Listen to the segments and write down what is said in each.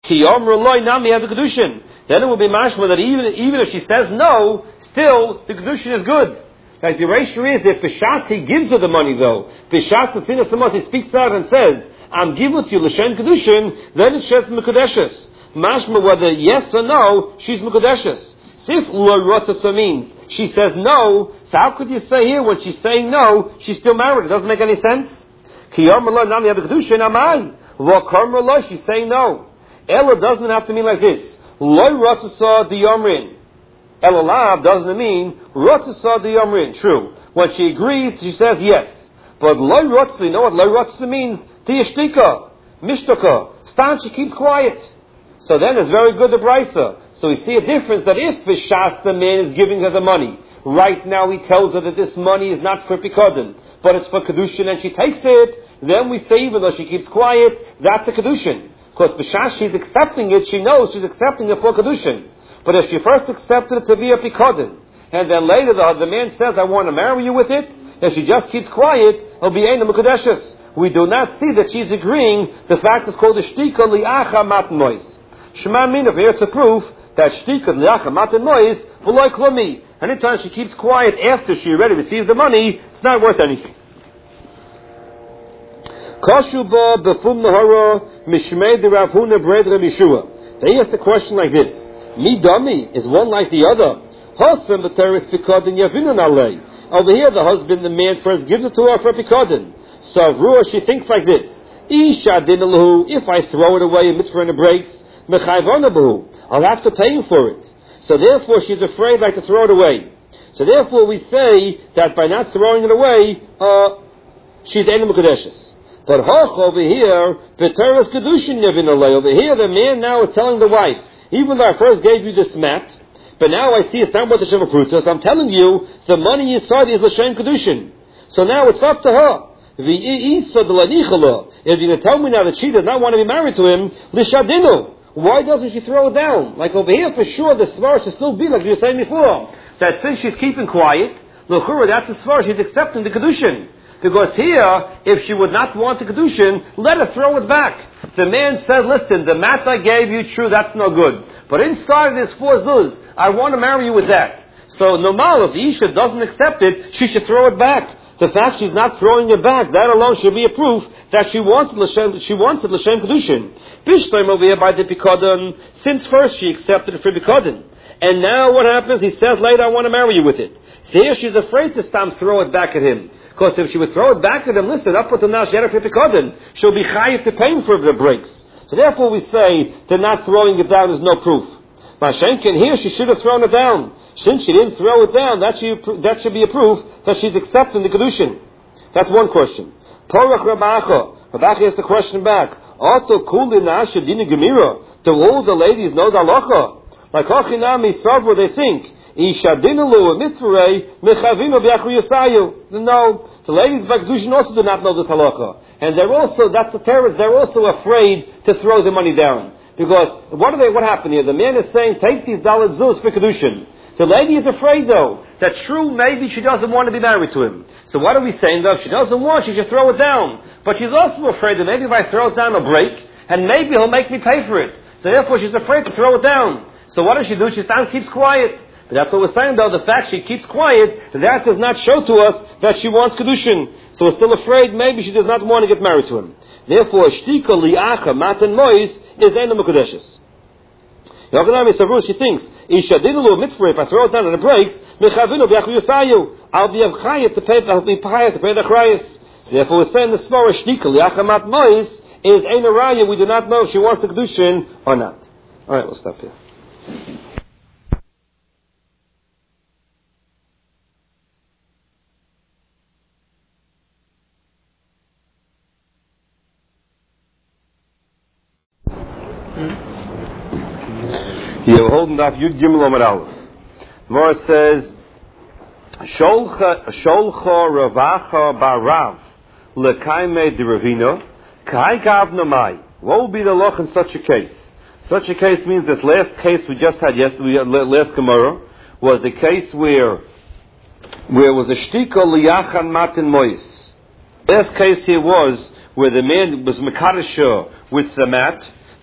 Ki yomru loy nami have the kedushin. Then it will be mashma that even if she says no, still the kedushin is good. Like the ratio is, if Bishat he gives her the money though, Bishat the thing he speaks out and says, I'm giving it to you l'shem kedushin, then it's just mekudeshes. Mashma whether yes or no, she's mekudeshes. So if lo rotzasa means she says no, so how could you say here when she's saying no, she's still married? It doesn't make any sense. Ki yom lo nami have the kedushin amai. Lo karma lo, she's saying no. Ella doesn't have to mean like this. Lo rotzasa di yomrin. Elalav doesn't mean rotzasa di yomrin. True. When she agrees, she says yes. But lo rotzasa, you know what lo rotzasa means? Tiyashtika, mishtaka. Stan, she keeps quiet. So then it's very good the brisa. So we see a difference that if Bishas the man is giving her the money, right now he tells her that this money is not for Pikadon, but it's for Kedushin, and she takes it, then we say even though she keeps quiet, that's a Kedushin. Because Bishas she's accepting it, she knows she's accepting it for Kedushin. But if she first accepted it to be a Pikadon, and then later the man says, I want to marry you with it, and she just keeps quiet, it'll be Ein Mekudeshes. We do not see that she's agreeing. The fact is called the Shtika Liacha Matan Mois. Shema Min, if it's a proof that Shtika Liacha Matan Mois, V'loi Klumi. Anytime she keeps quiet after she already receives the money, it's not worth anything. Kashuba Befum Nahara Mishmei de Rav Huna Bredra Mishua. They asked a question like this. Mi Dami, is one like the other? Hasam B'teris Pikadon Yavinun Alei. Over here the husband, the man first gives it to her for Pikadon. So Ruah, she thinks like this. Isha dinalahu, if I throw it away in mitzvah and it breaks, mechayvanabahu, I'll have to pay him for it. So therefore she's afraid like to throw it away. So therefore we say that by not throwing it away, she's Ein Mekudeshes. But Hoch over here, B'teres Kedushin Yavinalei, over here the man now is telling the wife, even though I first gave you this mat, but now I see it's not what the Shem Prutas, so I'm telling you, the money inside is L'Shem Kedushin. So now it's up to her. If you're going to tell me now that she does not want to be married to him, Lishadinu, why doesn't she throw it down? Like over here, for sure, the svar should still be like you were saying before. That since she's keeping quiet, l'chura, that's the svar, she's accepting the kedushin. Because here, if she would not want the kedushin, let her throw it back. The man said, listen, the mat I gave you, true, that's no good. But inside there's 4 zuz. I want to marry you with that. So normal, if the Isha doesn't accept it, she should throw it back. The fact she's not throwing it back, that alone should be a proof that she wants it l'shem kedushin. Bishleim over here by the Pikadon, since first she accepted it for Pikadon. And now what happens? He says later, I want to marry you with it. So here she's afraid to stop throw it back at him. Because if she would throw it back at him, listen, up until now she had it for Pikadon. She'll be chayiv to pay him for the breaks. So therefore we say that not throwing it down is no proof. Mashenkin, here she should have thrown it down. Since she didn't throw it down, that should be a proof that she's accepting the Kedushin. That's one question. Porach Rabacha. Rabacha asked the question back. Auto kulina shadina gemira. Do all the ladies know the halacha? Like Hachinami Savra, they think. Ishadinalu mitfurei mechavinu b'yachru yasayu. No, the ladies by Kedushin also do not know this halacha. And they're also, that's the terrorists, they're also afraid to throw the money down. Because what happened here? The man is saying, take these dalet zuz for Kedushin. The lady is afraid though, that true, maybe she doesn't want to be married to him. So what are we saying though? If she doesn't want, she should throw it down. But she's also afraid that maybe if I throw it down, it'll break, and maybe he'll make me pay for it. So therefore she's afraid to throw it down. So what does she do? She keeps quiet. But that's what we're saying though, the fact she keeps quiet, that does not show to us that she wants Kedushin. So we're still afraid maybe she does not want to get married to him. Therefore, Shtika li'acha matan mois is Ein Mekudeshes. She thinks, if I throw it down and it breaks, I'll be chayav to pay the chrayas. So therefore we're saying the svara Shtika li'acha matan mois is Ein Araya. We do not know if she wants the Kedushin or not. Alright, we'll stop here. You're holding up Yud Gimel Amar Aleph. Mora says, Sholcha Ravacha Barav Lekaime de Ravina Kai Gavna Mai. What will be the loch in such a case? Such a case means this last case we just had yesterday, last Gemara, was the case where it was a shtika liyachan matin mois. Last case here was where the man was mekadesha with the mat.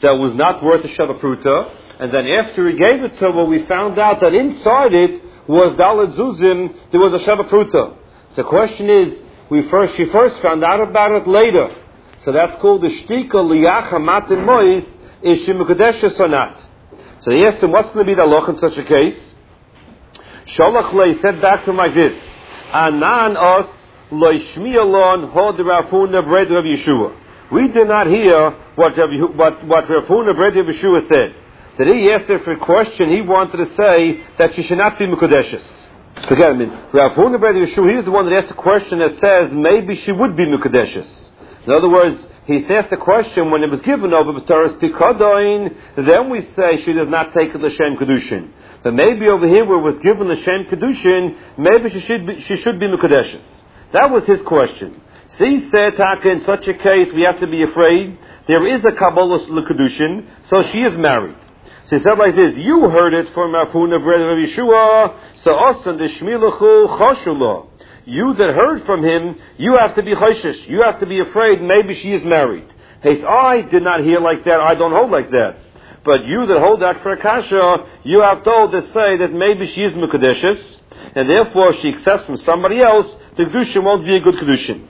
that was not worth a Sheva Pruta, and then after he gave it to her, we found out that inside it was Dalet Zuzim, there was a Sheva Pruta. So the question is, she first found out about it later. So that's called the Shtika Liyacha Matin Mois, is she Mekudeshes or not? So he asked him, what's going to be the halacha in such a case? Sholach Lei said back to him like this, Anan os lo shmi'alon hod Rav Huna bred Rav Yeshua. We did not hear what Rav Huna bred Rav Yeshua said. That he asked her for a question, he wanted to say that she should not be Mekudeshes. Forget it, Rav Huna bred Rav Yeshua, he's the one that asked the question that says maybe she would be Mekudeshes. In other words, he asked the question when it was given over B'Toras Pikadoin, then we say she does not take it L'Shem Kedushin. But maybe over here where it was given L'Shem Kedushin, maybe she should be Mekudeshes. That was his question. So he said, Taka, in such a case we have to be afraid. There is a Kabbalah L'Kedushin, so she is married. So he said like this, you heard it from Rav Huna bred Rav Yeshua, so Osan the Shmiluchu Choshulah. You that heard from him, you have to be choshesh. You have to be afraid maybe she is married. Hey, I did not hear like that, I don't hold like that. But you that hold that for Akasha, you have told to say that maybe she is Mekudeshes, and therefore she accepts from somebody else, the Kedushin won't be a good Kedushin.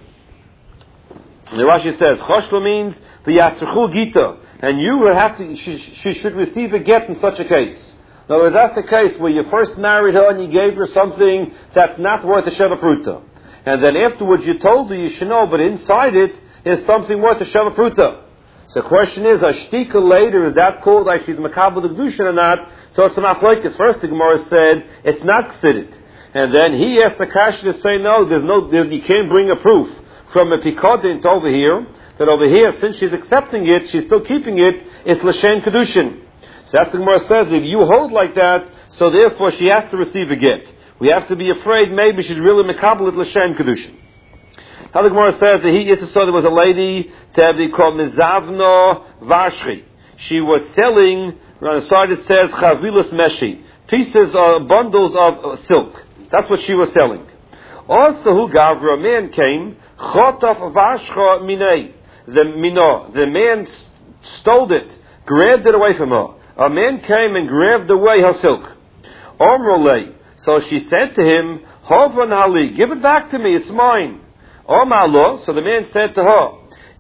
And the Rashi says, Choshla means the Yatzruchu Gita, and you will have to, she should receive a get in such a case. In other words, that's the case where you first married her and you gave her something that's not worth a Sheva Pruta. And then afterwards you told her you should know, but inside it is something worth a Sheva Pruta. So the question is, a shtika later, is that called like she's Makabel the Kedushin or not? So it's a machlokes. First the Gemara said, it's not Chassidit. And then he asked the Kasha to say, no, you can't bring a proof from a Pikodin over here, that over here, since she's accepting it, she's still keeping it, it's L'Shem Kedushin. So that's the Gemara says, if you hold like that, so therefore she has to receive a get. We have to be afraid maybe she's really Mekabel at L'Shem Kedushin. How the Gemara says that he used to say there was a lady to be called Mizavno Vashri. She was selling, on the side it says Chavilas Meshi, pieces of bundles of silk. That's what she was selling. Also, who Gavra, a man came, Chotaf Vashcha Minei, the man stole it, grabbed it away from her. A man came and grabbed away her silk. Omrolei. So she said to him, Hovan Hali, give it back to me, it's mine. Omalo. So the man said to her,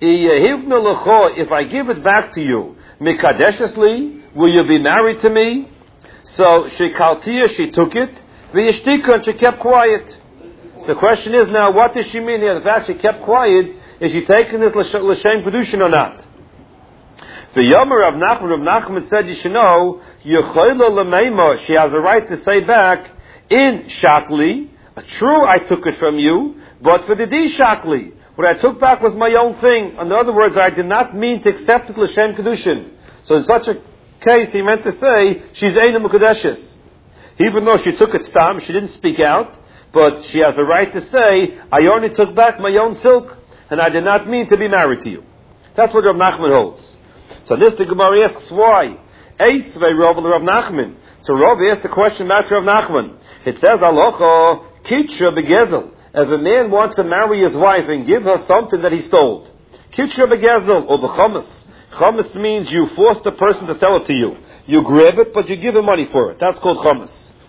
if I give it back to you, Mikadeshesli, will you be married to me? So she kaltia, she took it, V'yishtika, and she kept quiet. So the question is now, what does she mean here? The fact she kept quiet, is she taking this L'Shem Kedushin or not? The Yomer of Nachman said, you should know, she has a right to say back, in Shakli, true, I took it from you, but for the D Shakli, what I took back was my own thing. In other words, I did not mean to accept it L'Shem Kedushin. So in such a case, he meant to say, she's Eina Mekudeshes. Even though she took it stam, she didn't speak out, but she has a right to say, I only took back my own silk, and I did not mean to be married to you. That's what Rav Nachman holds. So this the Gemara asks why. Eisvei Rav Nachman. So Rav asked the question about Rav Nachman. It says, Alocha Kitsha Begezel. If a man wants to marry his wife and give her something that he stole, Kitsha Begezel or Bechamas. Chamas means you force the person to sell it to you. You grab it, but you give him money for it. That's called Chamas.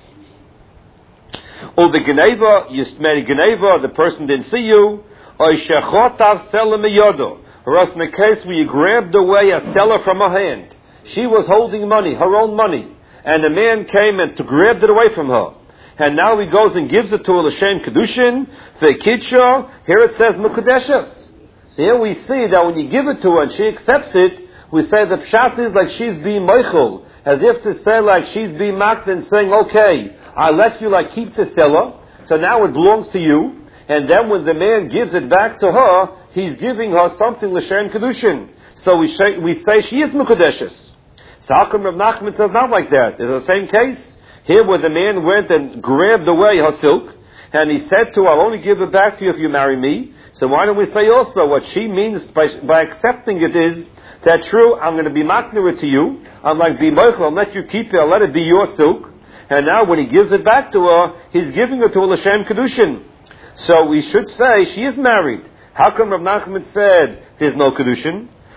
Or the Geneva, you made Geneva, the person didn't see you. Or Shechotav Selim Yodo. Or else in the case where you grabbed away a seller from her hand. She was holding money, her own money. And the man came and grabbed it away from her. And now he goes and gives it to her L'Shem Kedushin, Ve'kitsha, here it says Mekudeshes. So here we see that when you give it to her and she accepts it, we say the pshat is like she's being meichel, as if to say like she's being mocked and saying, okay, I'll let you like keep the seller, so now it belongs to you. And then when the man gives it back to her, he's giving her something L'Shem Kedushin. So we say she is Mekudeshes. So how come Rav Nachman says not like that? Is it the same case? Here where the man went and grabbed away her silk, and he said to her, I'll only give it back to you if you marry me. So why don't we say also what she means by accepting it is that true, I'm going to be makner to you. I'm like, be moichel, I'll let you keep it, I'll let it be your silk. And now when he gives it back to her, he's giving it to her L'Shem Kedushin. So we should say she is married. How come Rav Nachman said there's no Kedushin?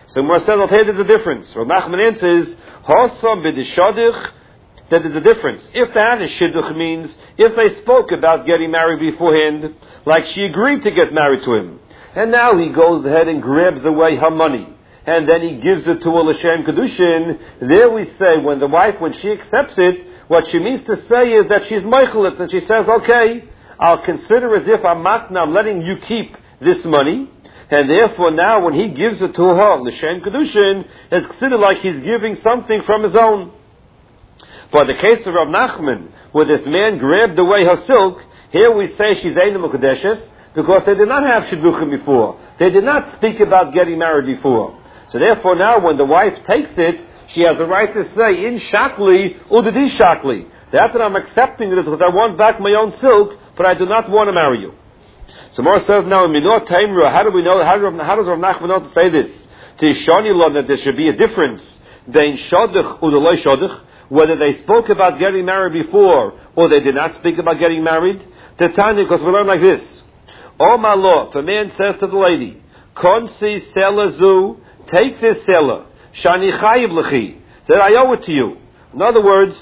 So Gemara says, I'll tell you there's a difference. Rav Nachman answers, Hosam b'dishadich, that there's a difference. If they had a shidduch means, if they spoke about getting married beforehand, like she agreed to get married to him, and now he goes ahead and grabs away her money, and then he gives it to a L'Shem Kedushin, there we say, when the wife, when she accepts it, what she means to say is that she's meichelet, and she says, okay, I'll consider as if I'm letting you keep this money, and therefore now when he gives it to her, L'Shem Kedushin, it's considered like he's giving something from his own. But the case of Rav Nachman, where this man grabbed away her silk, here we say she's Eina Mukadeshes, because they did not have shidduchim before. They did not speak about getting married before. So therefore now when the wife takes it, she has the right to say, in shakli, udadi shakli. That's what I'm accepting this because I want back my own silk, but I do not want to marry you. So Mor says now, in Minot Taimra, how do we know, how does Rav Nachman know to say this? To Shani Lon, that there should be a difference between shadich udaloi shadich, whether they spoke about getting married before or they did not speak about getting married. The Tanya, because we learn like this. Oh my Lord, if a man says to the lady, Konsi sela zu, take this sela, shani chayiv lechi, that I owe it to you. In other words,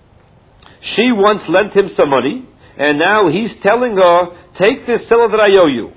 she once lent him some money, and now he's telling her, take this sela that I owe you.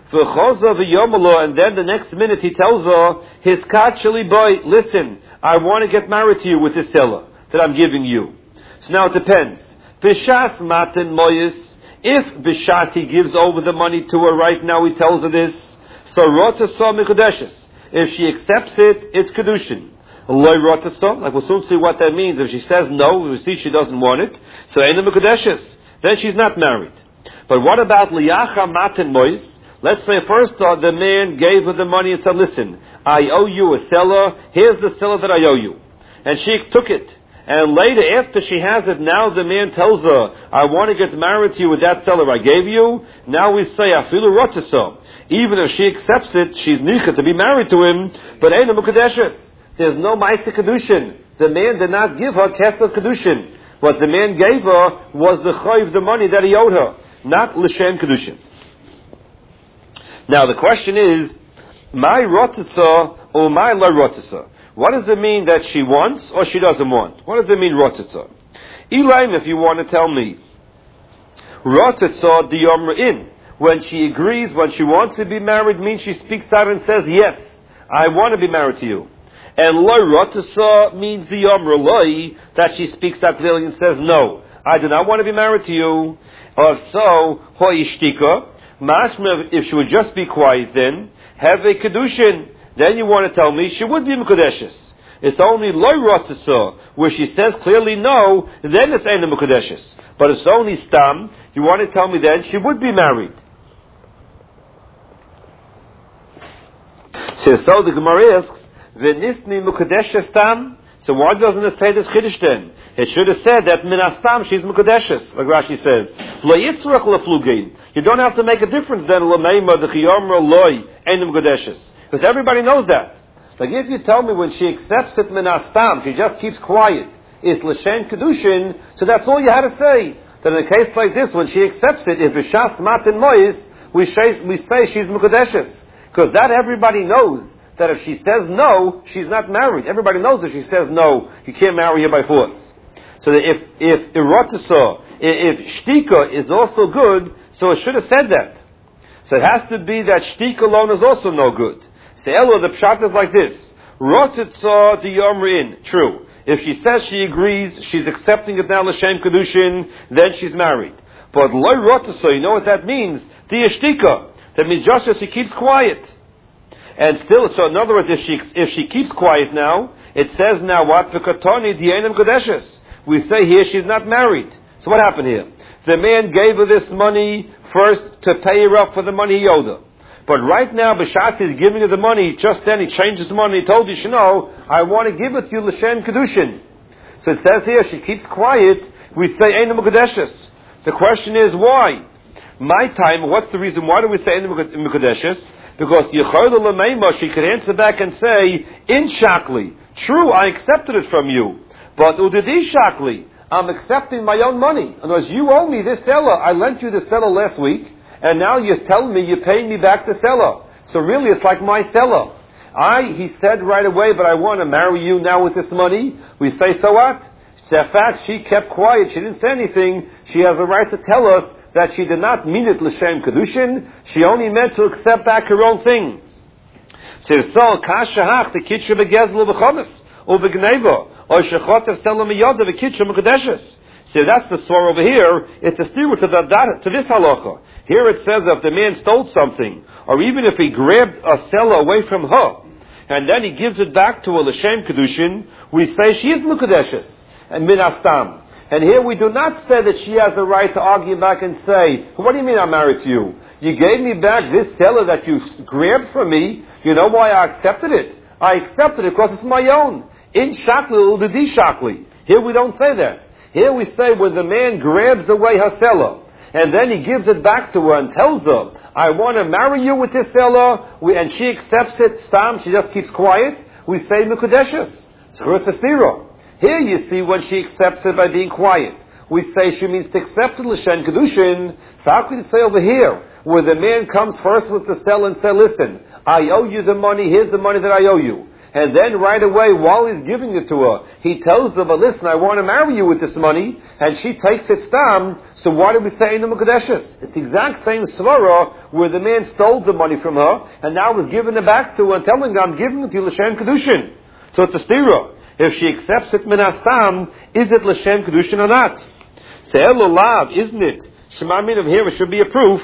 And then the next minute he tells her, his kachali boy, listen, I want to get married to you with this sela that I'm giving you. So now it depends. Bishas matin moyis, if Bishas he gives over the money to her right now, he tells her this, so rotasa mikudeshes. If she accepts it, it's kedushin. Loy rotasa, like we'll soon see what that means. If she says no, we see she doesn't want it, so eina mikudeshes, then she's not married. But what about liyacha matin moyis? Let's say first the man gave her the money and said, listen, I owe you a seller, here's the seller that I owe you. And she took it. And later, after she has it, now the man tells her, I want to get married to you with that seller I gave you. Now we say, afilu rotaso. Even if she accepts it, she's nicha to be married to him, but ain't a mukadeshes. There's no ma'aseh kedushin. The man did not give her kesel kedushin. What the man gave her was the chayiv, the money that he owed her, not l'shem kedushin. Now the question is, my rotasa or my la rotasa? What does it mean that she wants or she doesn't want? What does it mean, rotitza? Elaim, if you want to tell me, rotitza diyomra in. When she agrees, when she wants to be married, means she speaks out and says, yes, I want to be married to you. And loy rotitza means diyomra loy, that she speaks out clearly and says, no, I do not want to be married to you. Or so, hoishtika, mashma, if she would just be quiet then, have a kedushin. Then you want to tell me she would be Mukadeshes. It's only Loy Rotzasa, where she says clearly no, then it's Eina Mukadeshes. But it's only Stam, you want to tell me then she would be married. So the Gemara asks, V'nisni Mukadeshes Stam? So why doesn't it say this Chiddush then? It should have said that Minastam she's Mukadeshes, like Rashi says. Lo Yitzrach Leflugein. You don't have to make a difference then, L'meima, the Chiyomra, Loy, Eina Mukadeshes. Because everybody knows that. Like if you tell me when she accepts it minastam, she just keeps quiet, it's l'shem kedushin, so that's all you had to say. That in a case like this, when she accepts it, if b'shas matin mois, we say she's mukadeshes. Because that everybody knows, that if she says no, she's not married. Everybody knows if she says no, you can't marry her by force. So that if erotisa, if shtika is also good, so it should have said that. So it has to be that shtika alone is also no good. So the pshat is like this. Rotitza diyomrin. True. If she says she agrees, she's accepting it now l'shem kedushin, then she's married. But loy rotitza, you know what that means? Diyashtika. That means just as she keeps quiet. And still, so in other words, if she keeps quiet now, it says now what? V'katoni diyenim kodeshes. We say here she's not married. So what happened here? The man gave her this money first to pay her up for the money he owed her. But right now, B'shas is giving her the money, just then he changed his money, he told you, no, I want to give it to you, L'shem Kedushin. So it says here, she keeps quiet, we say, Eina Mukadeshes. The question is, why? My time, what's the reason, why do we say Eina Mukadeshes? Because Yechoyla L'meima, she could answer back and say, in Shakli, true, I accepted it from you, but Udidi Shakli, I'm accepting my own money. In other words, you owe me this seller, I lent you the seller last week, and now you're telling me you're paying me back the seller. So really it's like my seller. He said right away, but I want to marry you now with this money. We say, so what? The fact she kept quiet, she didn't say anything, she has a right to tell us that she did not mean it l'shem kedushin, she only meant to accept back her own thing. So that's the swore over here. It's a steer to this halacha. Here it says that if the man stole something, or even if he grabbed a seller away from her, and then he gives it back to her l'shem kedushin, we say she is l'kedeshes and min astam. And here we do not say that she has a right to argue back and say, what do you mean I'm married to you? You gave me back this seller that you grabbed from me. You know why I accepted it? I accepted it because it's my own. In shakli l'di shakli. Here we don't say that. Here we say when the man grabs away her seller, and then he gives it back to her and tells her, I want to marry you with this seller, and she accepts it, stam, she just keeps quiet, we say mekudeshes. So it's a stira. Here you see when she accepts it by being quiet. We say she means to accept it l'shem kedushin. So how can you say over here, where the man comes first with the seller and say, listen, I owe you the money, here's the money that I owe you. And then right away, while he's giving it to her, he tells her, but listen, I want to marry you with this money, and she takes it stam, so why do we say in the Mekudeshes? It's the exact same svara where the man stole the money from her, and now is giving it back to her and telling her, I'm giving it to you l'shem kedushin. So it's a stira. If she accepts it min astam, is it l'shem kedushin or not? Se'elo lav, isn't it? Shema min of here, it should be a proof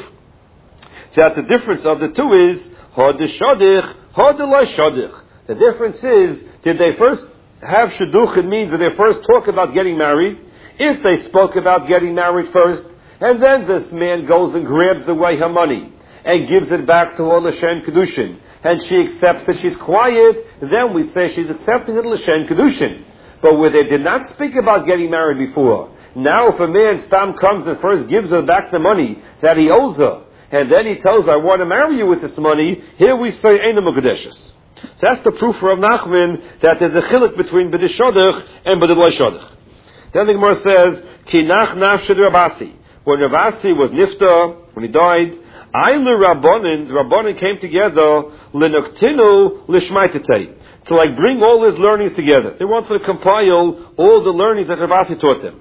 that the difference of the two is, hod shadich, hod lo shadich. The difference is, did they first have shidduch? It means that they first talk about getting married. If they spoke about getting married first, and then this man goes and grabs away her money and gives it back to her l'shem kedushin, and she accepts it, she's quiet, then we say she's accepting it l'shem kedushin. But where they did not speak about getting married before, now if a man stam comes and first gives her back the money that he owes her, and then he tells her, I want to marry you with this money, here we say Eina Mukadeshes. So that's the proof for Rav Nachman that there's a chiluk between B'di Shodach and B'di Lo Shodach. Then the Gemara says, Ki nach nafshe Rabasi. When Rabasi was nifta, when he died, Aylu Rabbanin, the Rabbanin came together, L'noktinu L'shmaitete, to like bring all his learnings together. They wanted to compile all the learnings that Rabasi taught them.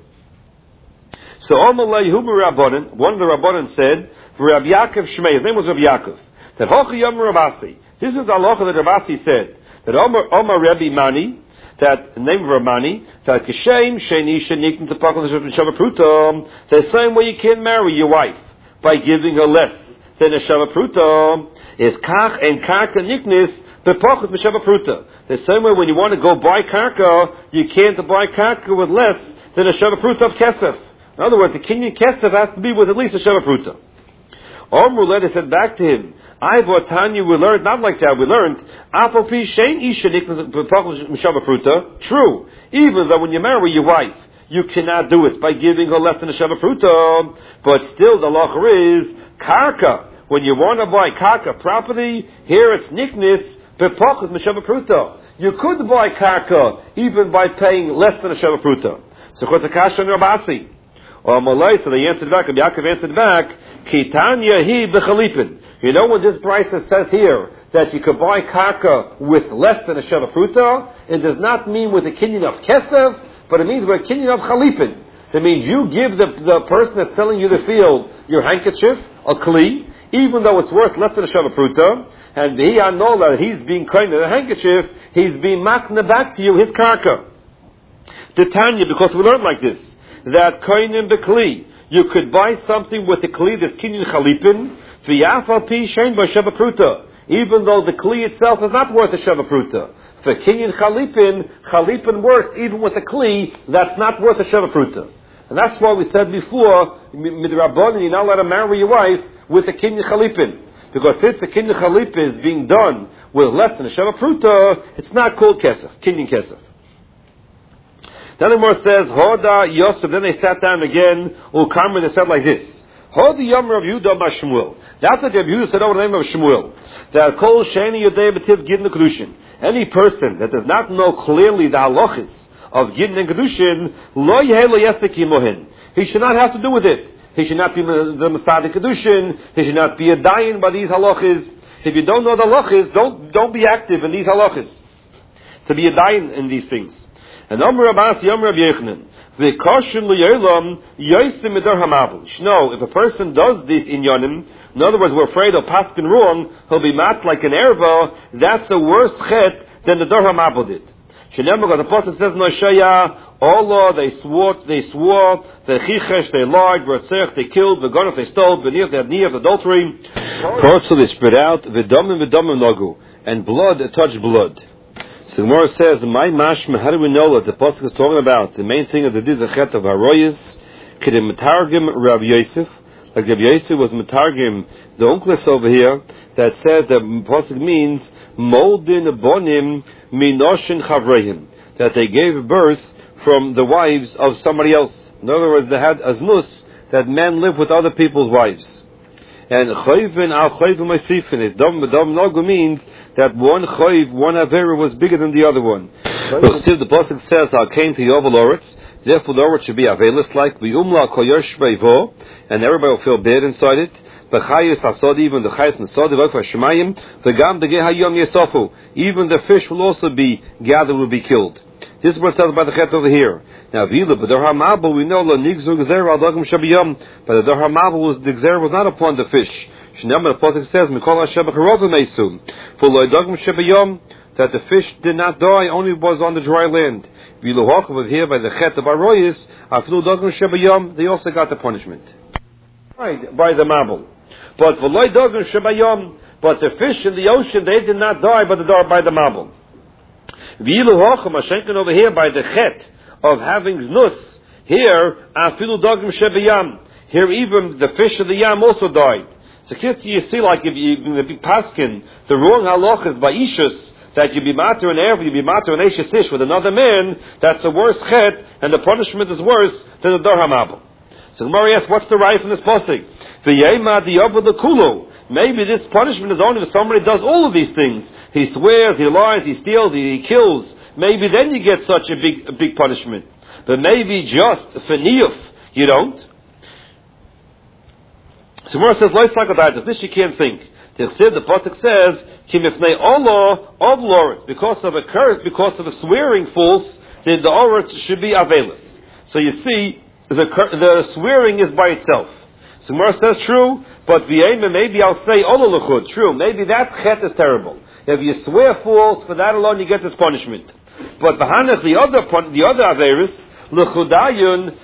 So Amalei Hubu Rabbanin, one of the Rabbanin said, Rabbi Yaakov Shmei, his name was Rabbi Yaakov, that Hochi Yom Rabasi. This is halacha that Rabasi said, that Omar Rebbe Mani, that the name of Ramani, that Kishem Sheni Shenikn Tapakal Shavapruta, the same way you can't marry your wife by giving her less than a Shavapruta, is Kach and Karka Niknis Bepachas Shavapruta. The same way when you want to go buy Karka, you can't buy Karka with less than a Shavapruta of Kesef. In other words, the Kenyan Kesef has to be with at least a Shavapruta. Omar later said back to him, I bought Tanya, we learned, not like that, we learned, true, even though when you marry your wife, you cannot do it by giving her less than a Shavapruta, but still the law is, Karka, when you want to buy Karka property, here it's Niknis, Bepachas Mishavapruta. You could buy Karka even by paying less than a Shavapruta. So what's a Kasha and Rabasi? Or Malay, so they answered back, and Yaakov answered back, Kitanya hi b'chalipin. You know when this price says here that you could buy karka with less than a Shavapruta, it does not mean with a kinyan of kesef, but it means with a kinyan of chalipin. That means you give the person that's selling you the field your handkerchief, a kli, even though it's worth less than a Shavapruta, and he anola, he's being kind of the handkerchief, he's being makna back to you his karka. The Tanya, because we learned like this, that koinim bekli, you could buy something with a kli that's kinyan chalipin, even though the kli itself is not worth a Shavapruta. For kinyan chalipin works even with a kli that's not worth a Shavapruta. And that's why we said before, midrabanan, you're not allowed to marry your wife with a kinyan chalipin. Because since the kinyan chalipin is being done with less than a Shavapruta, it's not called kesef, kinyan kesef. Then the Gemara says, Hoda Yosef, then they sat down again, Ulkarman, they said like this, Hoda Yom Rav Yehuda Shmuel. That's what Rav Yehuda said over the name of Shmuel. That Kol Sheni Yodei B'tiv Gidin and Kedushin. Any person that does not know clearly the halachis of Gidin and Kedushin, Lo Yehei Lo Yesek Yimohin. He should not have to do with it. He should not be the Masad Kedushin. He should not be a dayan by these halachis. If you don't know the halachas, don't be active in these halachas. To be a dayan in these things. And Amr Abbas Yom Rav Yechanan, v'koshin li'olam yosim midar hamabel. No, if a person does this in yonim, in other words, we're afraid of paskin wrong, he'll be mat like an erva. That's a worse chet than the dar hamabel did. Shenemar, the apostle says in Hoshea, Allah, they swore, the chichesh, they lied, v'ratzech, they killed, v'gonaf, they stole, v'niyah, they had niyah of adultery. Parts of they spread out, v'domim nagu, and blood touched blood. So the Gemara says, "My mashma." How do we know that the pasuk is talking about the main thing that they did the chet of haroyas? Kedim metargim Rav Yosef, like Rav Yosef was metargim the uncles over here that says the pasuk means moldin bonim minoshin chavrehim, that they gave birth from the wives of somebody else. In other words, they had aznus, that men live with other people's wives. And chayvin al chayvin masifin is dom nagu means that one chayv, one avera was bigger than the other one. So the pasuk says, "I came to Yovel Oretz." Therefore, the Oretz should be avelis like v'umla koyosh v'vo, and everybody will feel bad inside it. B'chayis hasod, even the chayis nesod v'ofer shemayim, v'gam degeh hayom yesofu. Even the fish will also be gathered, will be killed. This is what it says by the chet over here. Now, v'ila b'dar hamabel, we know la nigzu gzer al dagim shabiyam, but the dar hamabel was the gzer was not upon the fish. Shnei the pasuk says, "Mikol Hashem b'charovim eisum," for lo dagim shabiyam, that the fish did not die, only was on the dry land. V'ilo hochav here by the chet of aroyis, aflu dagim shabiyam, they also got the punishment. Right, by the mabel. But for lo dagim shabiyam, but the fish in the ocean, they did not die by the mabel. V'ilu hocham ashenken over here by the chet of having znus. Here, afilu dagim shebiyam. Here, even the fish of the yam also died. So, you see, like if you be paskin, the wrong halachas by ishus, that you be mater and erev, you be mater and eishes ish with another man, that's a worse chet, and the punishment is worse than the dar hamabel. So, the Gemara asks, what's the right from this pasuk? V'yema diyavu the kulu. Maybe this punishment is only if somebody does all of these things. He swears, he lies, he steals, he kills. Maybe then you get such a big punishment. But maybe just for niyuf, you don't. So Gemara says, "Lois like this you can't think." The pasuk says, "Kimifnei Allah of Loretz," because of a curse, because of a swearing false, then the Oretz should be avelis. So you see, the swearing is by itself. So Gemara says, true, but v'yema, maybe I'll say olah l'chud. True, maybe that chet is terrible. If you swear false, for that alone you get this punishment. But v'hanach, the other averis l'chudayun,